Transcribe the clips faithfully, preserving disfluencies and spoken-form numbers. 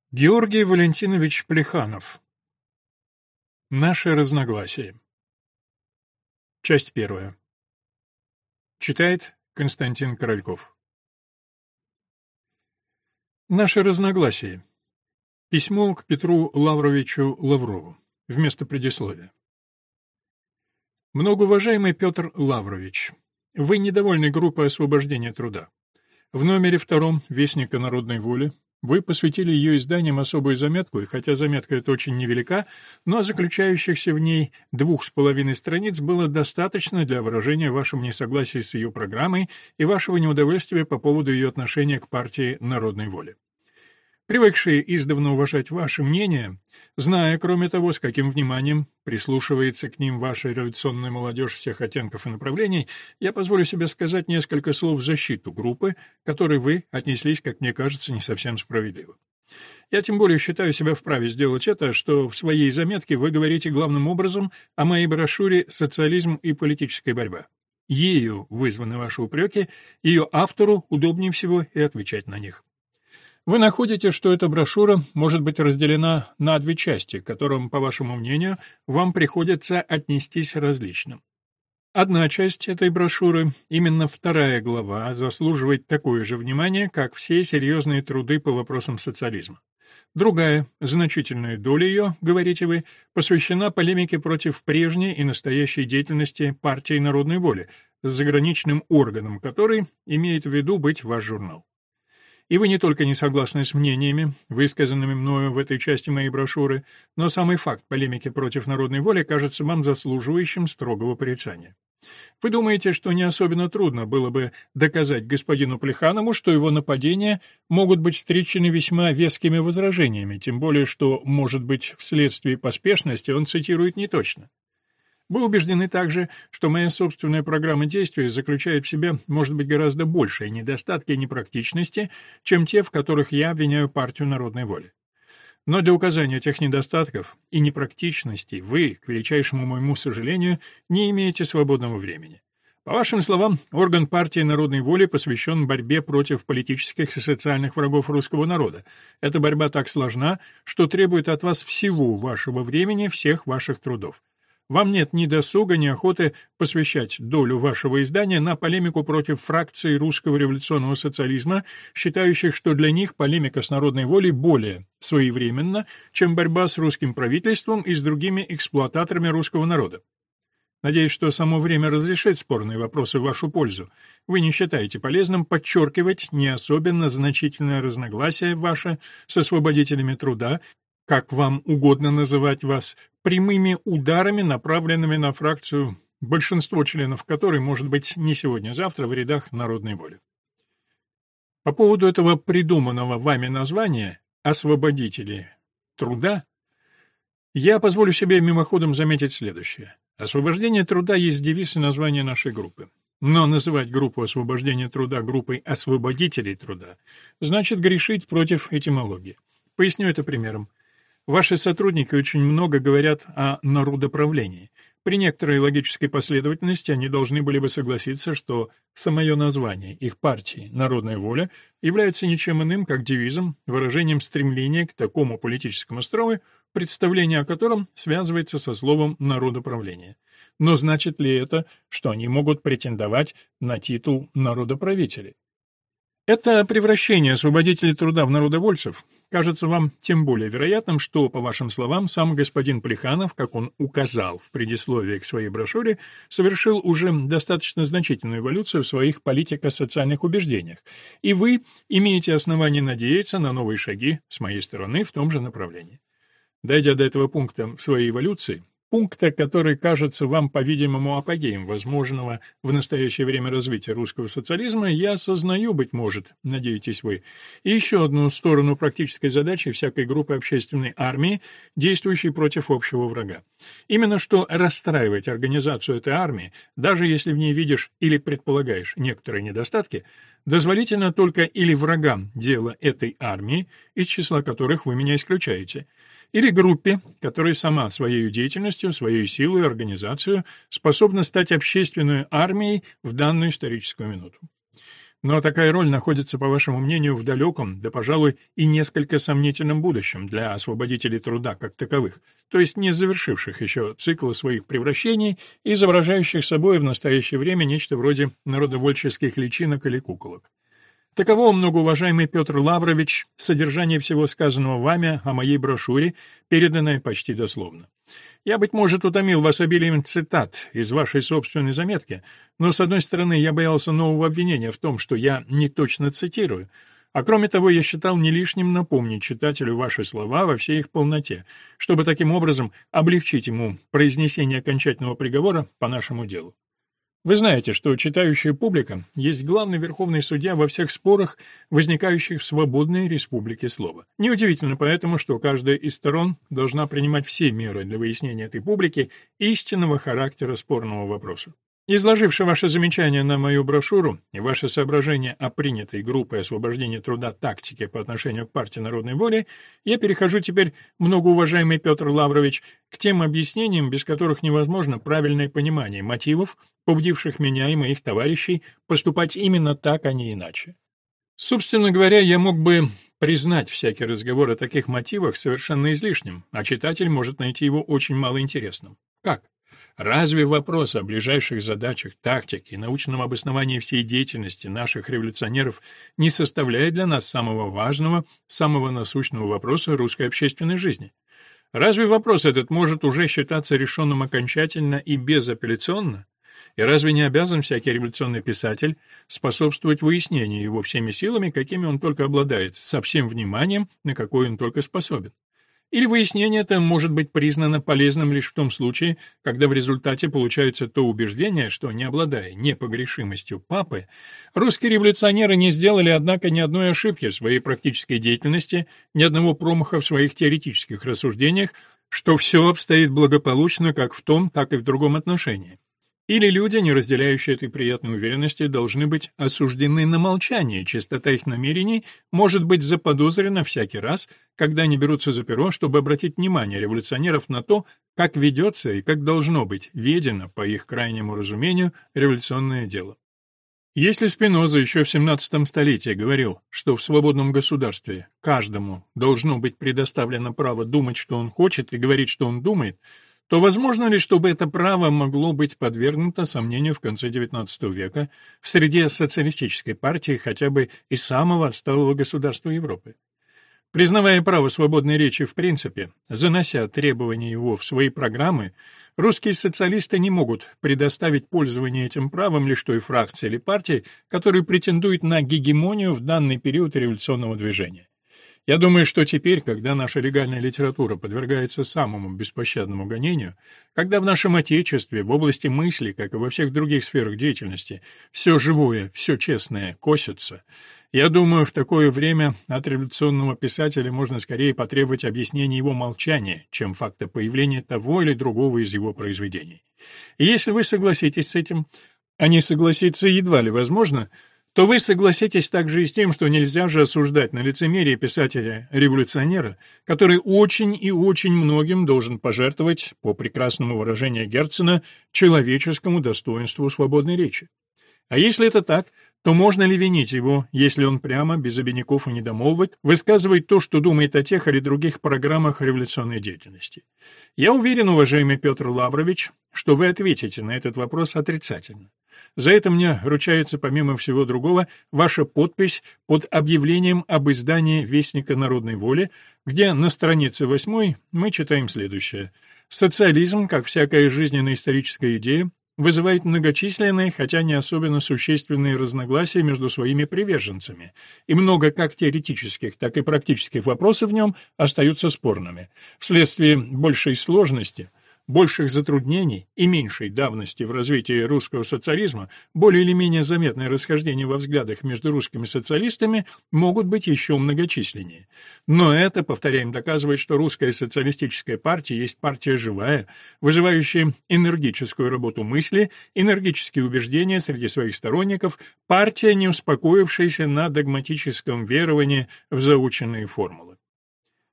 Георгий Валентинович Плеханов. Наши разногласия. Часть первая. Читает Константин Корольков. Наши разногласия. Письмо к Петру Лавровичу Лаврову. Вместо предисловия. Многоуважаемый Петр Лаврович, вы недовольны группой освобождения труда. В номере втором «Вестника народной воли» вы посвятили ее изданиям особую заметку, и хотя заметка эта очень невелика, но заключающихся в ней двух с половиной страниц было достаточно для выражения вашего несогласия с ее программой и вашего неудовольствия по поводу ее отношения к партии народной воли. Привыкшие издавна уважать ваше мнение, зная, кроме того, с каким вниманием прислушивается к ним ваша революционная молодежь всех оттенков и направлений, я позволю себе сказать несколько слов в защиту группы, к которой вы отнеслись, как мне кажется, не совсем справедливо. Я тем более считаю себя вправе сделать это, что в своей заметке вы говорите главным образом о моей брошюре «Социализм и политическая борьба». Ею вызваны ваши упреки, ее автору удобнее всего и отвечать на них. Вы находите, что эта брошюра может быть разделена на две части, к которым, по вашему мнению, вам приходится отнестись различно. Одна часть этой брошюры, именно вторая глава, заслуживает такое же внимание, как все серьезные труды по вопросам социализма. Другая, значительная доля ее, говорите вы, посвящена полемике против прежней и настоящей деятельности партии народной воли, с заграничным органом которой имеет в виду быть ваш журнал. И вы не только не согласны с мнениями, высказанными мною в этой части моей брошюры, но самый факт полемики против народной воли кажется вам заслуживающим строгого порицания. Вы думаете, что не особенно трудно было бы доказать господину Плеханову, что его нападения могут быть встречены весьма вескими возражениями, тем более что, может быть, вследствие поспешности он цитирует неточно. Вы убеждены также, что моя собственная программа действий заключает в себе, может быть, гораздо большие недостатки и непрактичности, чем те, в которых я обвиняю партию народной воли. Но для указания этих недостатков и непрактичностей вы, к величайшему моему сожалению, не имеете свободного времени. По вашим словам, орган партии народной воли посвящен борьбе против политических и социальных врагов русского народа. Эта борьба так сложна, что требует от вас всего вашего времени, всех ваших трудов. Вам нет ни досуга, ни охоты посвящать долю вашего издания на полемику против фракций русского революционного социализма, считающих, что для них полемика с народной волей более своевременна, чем борьба с русским правительством и с другими эксплуататорами русского народа. Надеюсь, что само время разрешит спорные вопросы в вашу пользу. Вы не считаете полезным подчеркивать не особенно значительное разногласие ваше с освободителями труда, как вам угодно называть вас, прямыми ударами, направленными на фракцию, большинство членов которой, может быть, не сегодня-завтра в рядах народной воли. По поводу этого придуманного вами названия «освободители труда» я позволю себе мимоходом заметить следующее. Освобождение труда есть девиз и название нашей группы. Но называть группу освобождения труда группой освободителей труда значит грешить против этимологии. Поясню это примером. Ваши сотрудники очень много говорят о народоправлении. При некоторой логической последовательности они должны были бы согласиться, что самое название их партии «Народная воля» является ничем иным, как девизом, выражением стремления к такому политическому строю, представление о котором связывается со словом «народоправление». Но значит ли это, что они могут претендовать на титул народоправителей? Это превращение освободителей труда в народовольцев кажется вам тем более вероятным, что, по вашим словам, сам господин Плеханов, как он указал в предисловии к своей брошюре, совершил уже достаточно значительную эволюцию в своих политико-социальных убеждениях, и вы имеете основание надеяться на новые шаги с моей стороны в том же направлении. Дойдя до этого пункта в своей эволюции, пункта, который кажется вам, по-видимому, апогеем возможного в настоящее время развития русского социализма, я осознаю, быть может, надеетесь вы, и еще одну сторону практической задачи всякой группы общественной армии, действующей против общего врага. Именно что расстраивать организацию этой армии, даже если в ней видишь или предполагаешь некоторые недостатки, дозволительно только или врагам дела этой армии, из числа которых вы меня исключаете, или группе, которая сама своей деятельностью, своей силой и организацией способна стать общественной армией в данную историческую минуту. Но такая роль находится, по вашему мнению, в далеком, да, пожалуй, и несколько сомнительном будущем для освободителей труда как таковых, то есть не завершивших еще цикла своих превращений и изображающих собой в настоящее время нечто вроде народовольческих личинок или куколок. Таково, многоуважаемый Петр Лаврович, содержание всего сказанного вами о моей брошюре, переданное почти дословно. Я, быть может, утомил вас обилием цитат из вашей собственной заметки, но, с одной стороны, я боялся нового обвинения в том, что я не точно цитирую, а кроме того, я считал не лишним напомнить читателю ваши слова во всей их полноте, чтобы таким образом облегчить ему произнесение окончательного приговора по нашему делу. Вы знаете, что читающая публика есть главный верховный судья во всех спорах, возникающих в свободной республике слова. Неудивительно поэтому, что каждая из сторон должна принимать все меры для выяснения этой публики истинного характера спорного вопроса. Изложивши ваше замечание на мою брошюру и ваши соображения о принятой группой освобождения труда тактике по отношению к партии народной воли, я перехожу теперь, многоуважаемый Петр Лаврович, к тем объяснениям, без которых невозможно правильное понимание мотивов, побудивших меня и моих товарищей поступать именно так, а не иначе. Собственно говоря, я мог бы признать всякий разговор о таких мотивах совершенно излишним, а читатель может найти его очень малоинтересным. Как? Разве вопрос о ближайших задачах, тактике и научном обосновании всей деятельности наших революционеров не составляет для нас самого важного, самого насущного вопроса русской общественной жизни? Разве вопрос этот может уже считаться решенным окончательно и безапелляционно? И разве не обязан всякий революционный писатель способствовать выяснению его всеми силами, какими он только обладает, со всем вниманием, на какое он только способен? Или выяснение это может быть признано полезным лишь в том случае, когда в результате получается то убеждение, что, не обладая непогрешимостью папы, русские революционеры не сделали, однако, ни одной ошибки в своей практической деятельности, ни одного промаха в своих теоретических рассуждениях, что все обстоит благополучно как в том, так и в другом отношении. Или люди, не разделяющие этой приятной уверенности, должны быть осуждены на молчание, чистота их намерений может быть заподозрена всякий раз, когда они берутся за перо, чтобы обратить внимание революционеров на то, как ведется и как должно быть ведено, по их крайнему разумению, революционное дело. Если Спиноза еще в семнадцатом столетии говорил, что в свободном государстве каждому должно быть предоставлено право думать, что он хочет, и говорить, что он думает, то возможно ли, чтобы это право могло быть подвергнуто сомнению в конце девятнадцатого века в среде социалистической партии хотя бы и самого отсталого государства Европы? Признавая право свободной речи в принципе, занося требования его в свои программы, русские социалисты не могут предоставить пользование этим правом лишь той фракции или партии, которая претендует на гегемонию в данный период революционного движения. Я думаю, что теперь, когда наша легальная литература подвергается самому беспощадному гонению, когда в нашем Отечестве, в области мысли, как и во всех других сферах деятельности, все живое, все честное косится, я думаю, в такое время от революционного писателя можно скорее потребовать объяснения его молчания, чем факта появления того или другого из его произведений. И если вы согласитесь с этим, а не согласиться едва ли возможно, то вы согласитесь также и с тем, что нельзя же осуждать на лицемерие писателя-революционера, который очень и очень многим должен пожертвовать, по прекрасному выражению Герцена, человеческому достоинству свободной речи. А если это так, то можно ли винить его, если он прямо, без обиняков и недомолвок, высказывает то, что думает о тех или других программах революционной деятельности? Я уверен, уважаемый Петр Лаврович, что вы ответите на этот вопрос отрицательно. За это мне ручается, помимо всего другого, ваша подпись под объявлением об издании «Вестника народной воли», где на странице восьмой мы читаем следующее. «Социализм, как всякая жизненно-историческая идея, вызывает многочисленные, хотя не особенно существенные разногласия между своими приверженцами, и много как теоретических, так и практических вопросов в нем остаются спорными. Вследствие большей сложности, больших затруднений и меньшей давности в развитии русского социализма, более или менее заметные расхождения во взглядах между русскими социалистами могут быть еще многочисленнее. Но это, повторяем, доказывает, что русская социалистическая партия есть партия живая, вызывающая энергическую работу мысли, энергические убеждения среди своих сторонников, партия, не успокоившаяся на догматическом веровании в заученные формулы.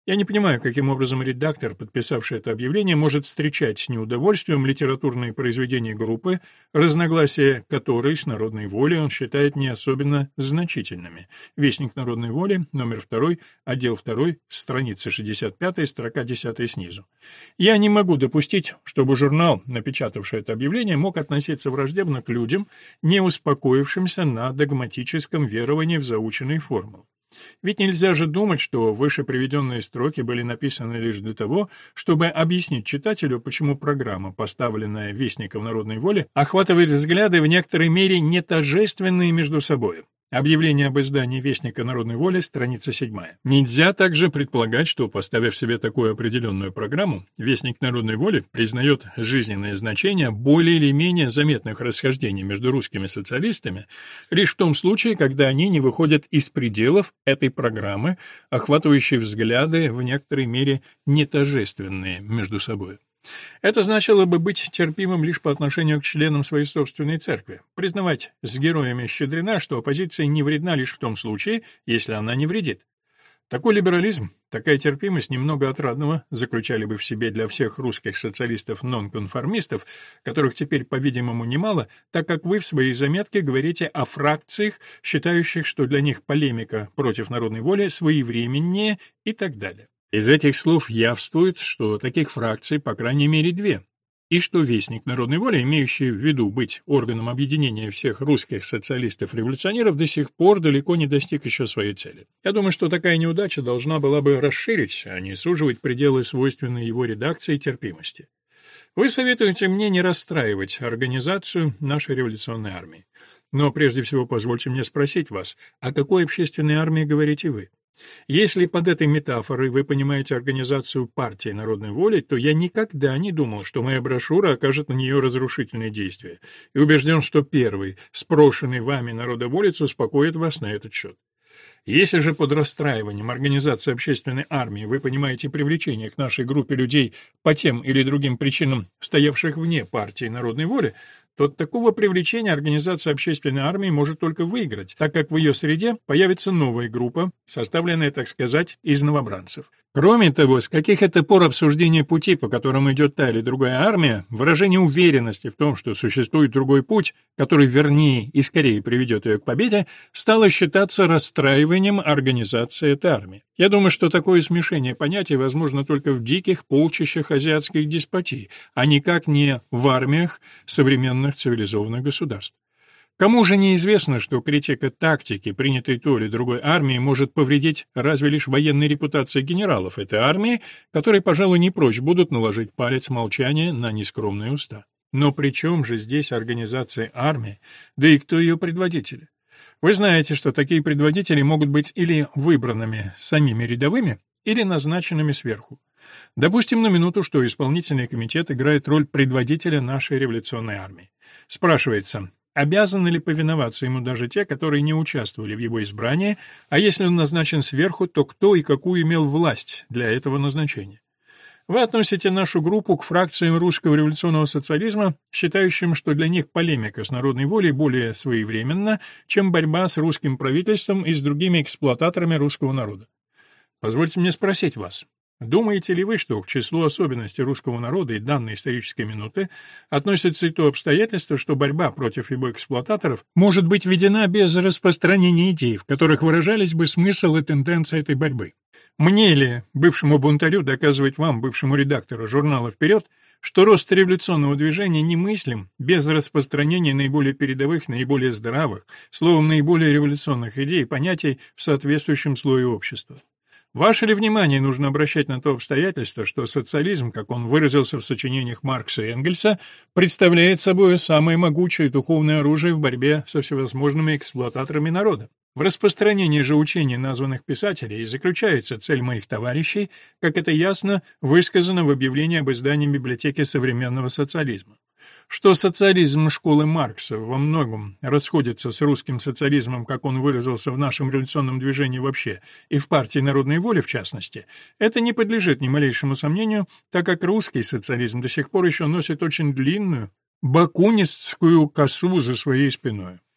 Я не понимаю, каким образом редактор, подписавший это объявление, может встречать с неудовольствием литературные произведения группы, разногласия которой с народной волей он считает не особенно значительными. Вестник народной воли, номер два, отдел два, страница шестьдесят пять, строка десятая снизу. Я не могу допустить, чтобы журнал, напечатавший это объявление, мог относиться враждебно к людям, не успокоившимся на догматическом веровании в заученные формулы. Ведь нельзя же думать, что выше приведенные строки были написаны лишь для того, чтобы объяснить читателю, почему программа, поставленная Вестником народной воли, охватывает взгляды в некоторой мере не тождественные между собой. Объявление об издании Вестника народной воли, страница седьмая. Нельзя также предполагать, что, поставив себе такую определенную программу, Вестник народной воли признает жизненное значение более или менее заметных расхождений между русскими социалистами лишь в том случае, когда они не выходят из пределов этой программы, охватывающей взгляды в некоторой мере не тождественные между собой. Это значило бы быть терпимым лишь по отношению к членам своей собственной церкви, признавать с героями Щедрина, что оппозиция не вредна лишь в том случае, если она не вредит. Такой либерализм, такая терпимость немного отрадного заключали бы в себе для всех русских социалистов-нонконформистов, которых теперь, по-видимому, немало, так как вы в своей заметке говорите о фракциях, считающих, что для них полемика против народной воли своевременнее и так далее. Из этих слов явствует, что таких фракций по крайней мере две, и что Вестник народной воли, имеющий в виду быть органом объединения всех русских социалистов-революционеров, до сих пор далеко не достиг еще своей цели. Я думаю, что такая неудача должна была бы расширить, а не суживать пределы свойственной его редакции терпимости. Вы советуете мне не расстраивать организацию нашей революционной армии. Но прежде всего позвольте мне спросить вас, о какой общественной армии говорите вы? Если под этой метафорой вы понимаете организацию партии народной воли, то я никогда не думал, что моя брошюра окажет на нее разрушительное действие, и убежден, что первый, спрошенный вами народоволец, успокоит вас на этот счет. Если же под расстраиванием организации общественной армии вы понимаете привлечение к нашей группе людей по тем или другим причинам, стоявших вне партии народной воли, то от такого привлечения организация общественной армии может только выиграть, так как в ее среде появится новая группа, составленная, так сказать, из новобранцев. Кроме того, с каких это пор обсуждение пути, по которому идет та или другая армия, выражение уверенности в том, что существует другой путь, который вернее и скорее приведет ее к победе, стало считаться расстраиванием организации этой армии. Я думаю, что такое смешение понятий возможно только в диких полчищах азиатских деспотий, а никак не в армиях современных цивилизованных государств. Кому же неизвестно, что критика тактики, принятой той или другой армии, может повредить разве лишь военной репутации генералов этой армии, которые, пожалуй, не прочь будут наложить палец молчания на нескромные уста. Но при чем же здесь организация армии, да и кто ее предводители? Вы знаете, что такие предводители могут быть или выбранными самими рядовыми, или назначенными сверху. Допустим на минуту, что исполнительный комитет играет роль предводителя нашей революционной армии. Спрашивается, обязаны ли повиноваться ему даже те, которые не участвовали в его избрании, а если он назначен сверху, то кто и какую имел власть для этого назначения? Вы относите нашу группу к фракциям русского революционного социализма, считающим, что для них полемика с народной волей более своевременна, чем борьба с русским правительством и с другими эксплуататорами русского народа. Позвольте мне спросить вас, думаете ли вы, что к числу особенностей русского народа и данной исторической минуты относится и то обстоятельство, что борьба против его эксплуататоров может быть ведена без распространения идей, в которых выражались бы смысл и тенденция этой борьбы? Мне ли, бывшему бунтарю, доказывать вам, бывшему редактору журнала «Вперед», что рост революционного движения немыслим без распространения наиболее передовых, наиболее здравых, словом, наиболее революционных идей и понятий в соответствующем слое общества? Ваше ли внимание нужно обращать на то обстоятельство, что социализм, как он выразился в сочинениях Маркса и Энгельса, представляет собой самое могучее духовное оружие в борьбе со всевозможными эксплуататорами народа? В распространении же учений названных писателей заключается цель моих товарищей, как это ясно высказано в объявлении об издании библиотеки современного социализма. Что социализм школы Маркса во многом расходится с русским социализмом, как он выразился в нашем революционном движении вообще, и в партии народной воли в частности, это не подлежит ни малейшему сомнению, так как русский социализм до сих пор еще носит очень длинную бакунистскую косу за своей спиной.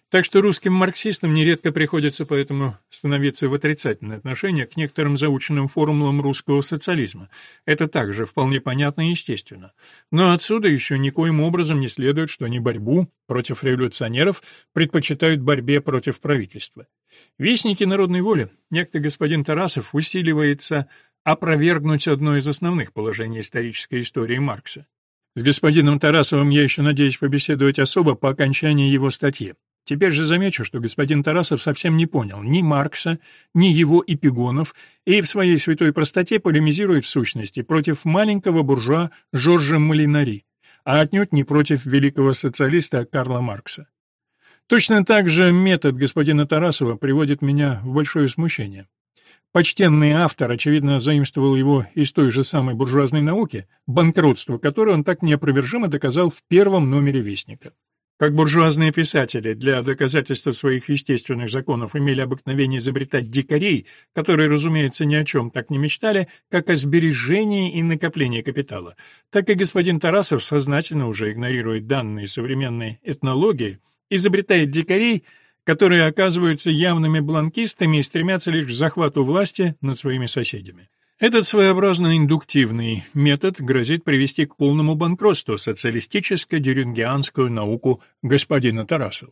Так что русским марксистам нередко приходится поэтому становиться в отрицательное отношение к некоторым заученным формулам русского социализма. Это также вполне понятно и естественно. Но отсюда еще никоим образом не следует, что они борьбу против революционеров предпочитают борьбе против правительства. Вестники народной воли, некто господин Тарасов, усиливается опровергнуть одно из основных положений исторической истории Маркса. С господином Тарасовым я еще надеюсь побеседовать особо по окончании его статьи. Теперь же замечу, что господин Тарасов совсем не понял ни Маркса, ни его эпигонов, и в своей святой простоте полемизирует в сущности против маленького буржуа Жоржа Молинари, а отнюдь не против великого социалиста Карла Маркса. Точно так же метод господина Тарасова приводит меня в большое смущение. Почтенный автор, очевидно, заимствовал его из той же самой буржуазной науки, банкротство которой он так неопровержимо доказал в первом номере «Вестника». Как буржуазные писатели для доказательства своих естественных законов имели обыкновение изобретать дикарей, которые, разумеется, ни о чем так не мечтали, как о сбережении и накоплении капитала, так и господин Тарасов сознательно уже игнорирует данные современной этнологии, изобретает дикарей, которые оказываются явными бланкистами и стремятся лишь к захвату власти над своими соседями. Этот своеобразно индуктивный метод грозит привести к полному банкротству социалистическо-дюрингианскую науку господина Тарасова.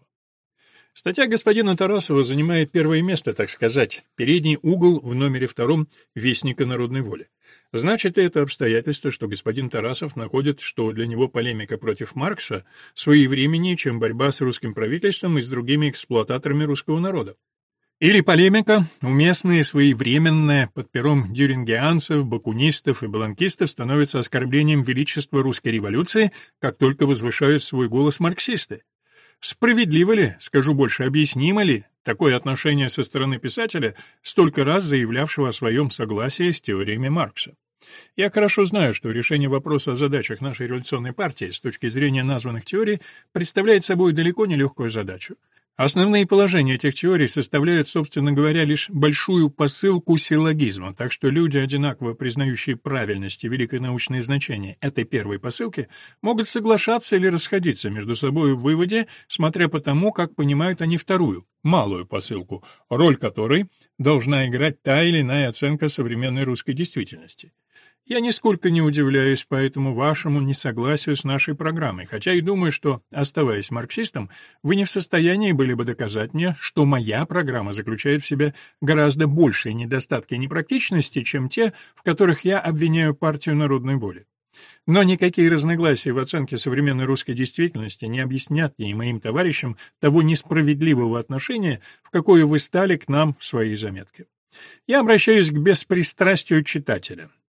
Статья господина Тарасова занимает первое место, так сказать, передний угол в номере втором «Вестника народной воли». Значит ли это обстоятельство, что господин Тарасов находит, что для него полемика против Маркса своевременнее, чем борьба с русским правительством и с другими эксплуататорами русского народа? Или полемика, уместная и своевременная, под пером дюрингианцев, бакунистов и бланкистов, становится оскорблением величества русской революции, как только возвышают свой голос марксисты? Справедливо ли, скажу больше, объяснимо ли такое отношение со стороны писателя, столько раз заявлявшего о своем согласии с теориями Маркса? Я хорошо знаю, что решение вопроса о задачах нашей революционной партии с точки зрения названных теорий представляет собой далеко не легкую задачу. Основные положения этих теорий составляют, собственно говоря, лишь большую посылку силлогизма, так что люди, одинаково признающие правильность и великое научное значение этой первой посылки, могут соглашаться или расходиться между собой в выводе, смотря по тому, как понимают они вторую, малую посылку, роль которой должна играть та или иная оценка современной русской действительности. Я нисколько не удивляюсь по этому вашему несогласию с нашей программой, хотя и думаю, что, оставаясь марксистом, вы не в состоянии были бы доказать мне, что моя программа заключает в себе гораздо большие недостатки и непрактичности, чем те, в которых я обвиняю партию народной воли. Но никакие разногласия в оценке современной русской действительности не объяснят мне и моим товарищам того несправедливого отношения, в какое вы стали к нам в своей заметке. Я обращаюсь к беспристрастию читателя.